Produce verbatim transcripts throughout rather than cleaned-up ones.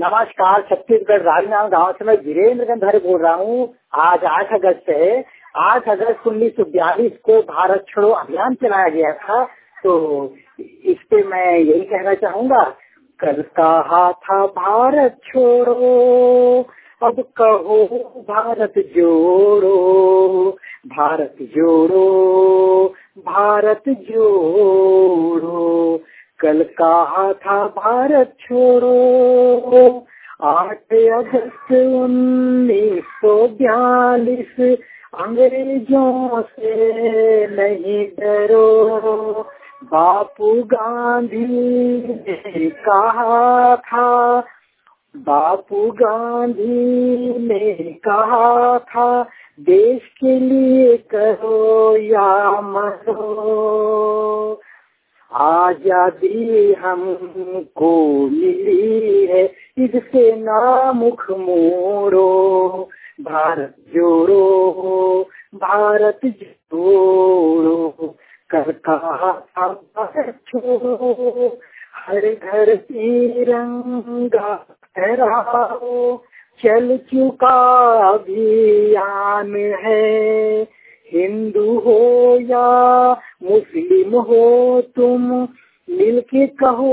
नमस्कार, छत्तीसगढ़ राजनांदगांव गांव से मैं वीरेंद्र गंधारे बोल रहा हूँ। आज आठ अगस्त है। आठ अगस्त उन्नीस सौ बयालीस को भारत छोड़ो अभियान चलाया गया था। तो इस पे मैं यही कहना चाहूँगा, कल कहा था भारत छोड़ो, अब कहो भारत जोड़ो, भारत जोड़ो, भारत जोड़ो। कल कहा था भारत छोड़ो, आठ अगस्त उन्नीस सौ बयालीस, अंग्रेजों से नहीं डरो। बापू गांधी ने कहा था, बापू गांधी ने कहा था, देश के लिए करो या मरो। आजादी हमको मिली है, इससे ना मुख मोड़ो। भारत जोड़ो, भारत जोड़ो। कर कहा था भारत छोड़ो, हर घर तिरंगा फहराओ। चल चुका अभियान है, हिंदू हो या मुस्लिम हो, तुम मिलके कहो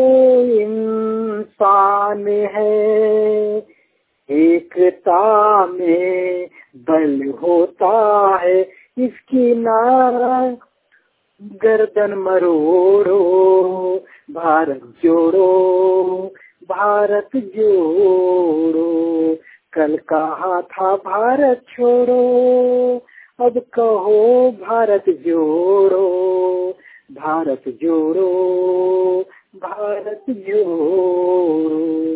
इंसान है। एकता में बल होता है, इसकी ना गर्दन मरोड़ो। भारत जोड़ो, भारत जोड़ो। कल कहा था भारत छोड़ो, अब कहो भारत जोड़ो, भारत जोड़ो, भारत जोड़ो।